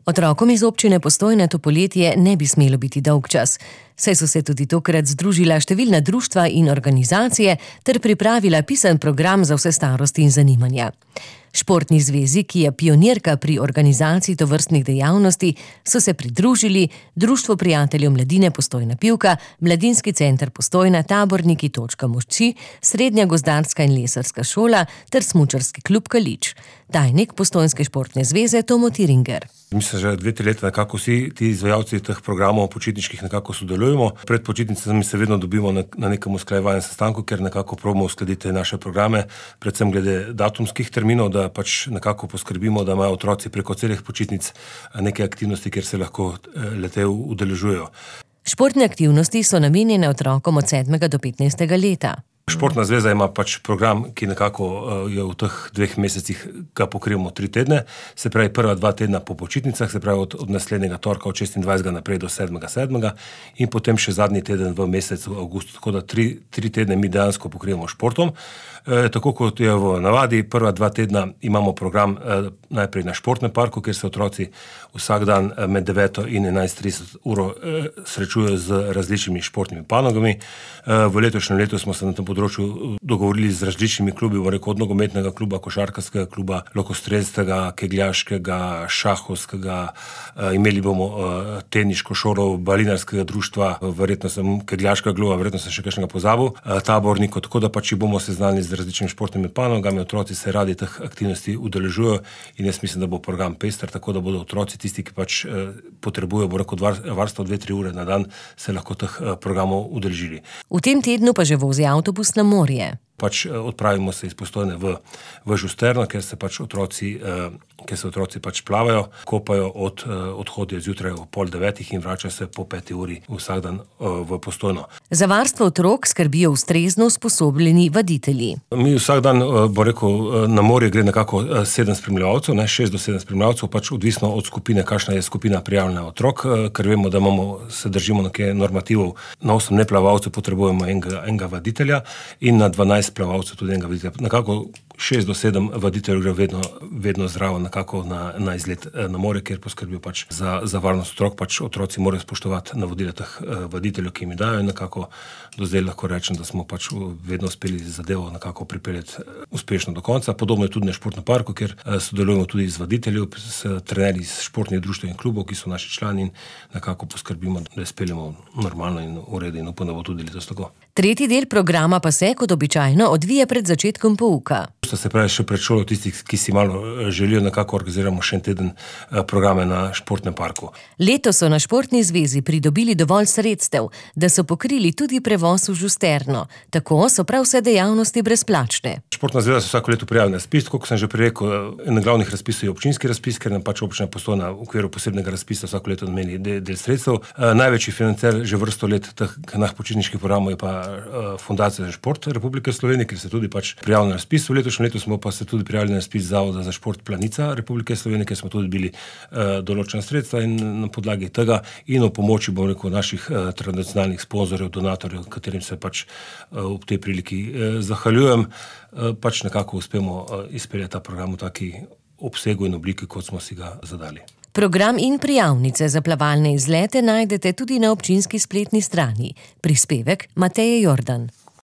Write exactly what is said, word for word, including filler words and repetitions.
Otrokom iz občine Postojna to poletje ne bi smelo biti dolgčas, saj so se tudi tokrat združila številna društva in organizacije ter pripravila pisan program za vse starosti in zanimanja. Športni zvezi, ki je pionirka pri organizaciji tovrstnih dejavnosti, so se pridružili Društvo prijateljev mladine Postojna Pivka, Mladinski center Postojna, Taborniki točka Mošči, Srednja gozdarska in lesarska šola ter Smučarski klub Kalič. Tajnik Postojnske športne zveze Tomo Tiringer. Mislim, že dve, tri leta nekako vsi ti izvajalci teh programov počitniških nekako sodelujemo. Pred počitnicami se vedno dobimo na, na nekem usklajevalnem sestanku, ker nekako probamo uskladiti naše programe, predvsem glede datumskih terminov, da pač nekako poskrbimo, da imajo otroci preko celih počitnic neke aktivnosti, kjer se lahko le-te udeležujejo. Športne aktivnosti so namenjene otrokom od sedmega do petnajstega leta. Športna zveza ima pač program, ki nekako je v teh dveh mesecih, ga pokrivamo tri tedne, se pravi prva dva tedna po počitnicah, se pravi od, od naslednjega torka od šestindvajsetega naprej do sedmega sedmega in potem še zadnji teden v mesecu avgustu, tako da tri, tri tedne mi dejansko pokrivamo športom. E, tako kot je v navadi, prva dva tedna imamo program e, najprej na športnem parku, kjer se otroci vsak dan med deveto in enajst trideset uro e, srečujejo z različnimi športnimi panogami. E, v letošnjem letu smo se na tem področju dogovorili z različnimi klubi, v rekel od nogometnega kluba, košarkarskega kluba, lokostrelskega, kegljaškega, šahovskega, e, imeli bomo e, teniško šolo, balinarskega društva, verjetno sem kegljaškega kluba, verjetno sem še kakšnega pozabil, e, tabornikov, tako da pač bomo seznanili z različnimi športnimi panogami, otroci se radi teh aktivnosti udeležujejo in jaz mislim, da bo program pester, tako da bodo otroci tisti, ki pač e, potrebujejo, bo rekel, varstvo dve, tri ure na dan, se lahko teh e, programov udeležili. V tem tednu pa že vozi avtobus na morje. Pač odpravimo se iz Postojne v, v Žusterno, ker se pač otroci, eh, ker se otroci pač plavajo, kopajo od, eh, odhodijo zjutraj o pol devetih in vračajo se po peti uri vsak dan eh, v Postojno. Za varstvo otrok skrbijo ustrezno usposobljeni vaditelji. Mi vsak dan, eh, bo rekel, na morje gre nekako eh, sedem spremljevalcev, ne, šest do sedem spremljevalcev, pač odvisno od skupine, kakšna je skupina prijavljena otrok, eh, ker vemo, da imamo, se držimo nekaj normativov, na osem neplavalcev potrebujemo enega, enega vaditelja in na dvanajst plavalcev tudi enega vaditelja. Nekako šest do sedem vaditeljev gre vedno, vedno zraven nekako na, na izlet na morje, kjer poskrbijo pač za, za varnost otrok. Pač otroci morajo spoštovati navodila teh vaditeljev, ki jim dajo in nekako do zdaj lahko rečem, da smo pač vedno uspeli zadevo nekako pripeljati uspešno do konca. Podobno je tudi na športnem parku, kjer sodelujemo tudi z vaditeljev, s trenerji iz športnih društev in klubov, ki so naši člani in nekako poskrbimo, da speljemo normalno in v redu in upam, da bo tudi letos tako. Tretji del programa pa se, kot običajno, odvije pred začetkom pouka. Se pravi, še pred šolo tistih, ki si malo želijo, nekako organiziramo še en teden programe na športnem parku. Letos so na Športni zvezi pridobili dovolj sredstev, da so pokrili tudi prevoz v Žusterno. Tako so prav vse dejavnosti brezplačne. Športna zveza se vsako leto prijavi na razpis, kot sem že prej rekel, en glavnih razpisov je občinski razpis, ker nam pač občina Postojna v okviru posebnega razpisa vsako leto nameni del, del sredstev. Največji financer že vrsto let teh počitniških programov je pa Fundacija za šport Republike Slovenije, ker se tudi pač prijavili na razpis. V letošnjem letu smo pa se tudi prijavili na razpis Zavoda za šport Planica Republike Slovenije, ker smo tudi bili uh, določena sredstva in na podlagi tega in o pomoči, bom rekel, naših uh, tradicionalnih sponzorjev, donatorjev, katerim se pač uh, ob tej priliki uh, zahvaljujem, uh, pač nekako uspemo uh, izpeljati ta program v taki obsegu in obliki, kot smo si ga zadali. Program in prijavnice za plavalne izlete najdete tudi na občinski spletni strani. Prispevek Mateje Jordan.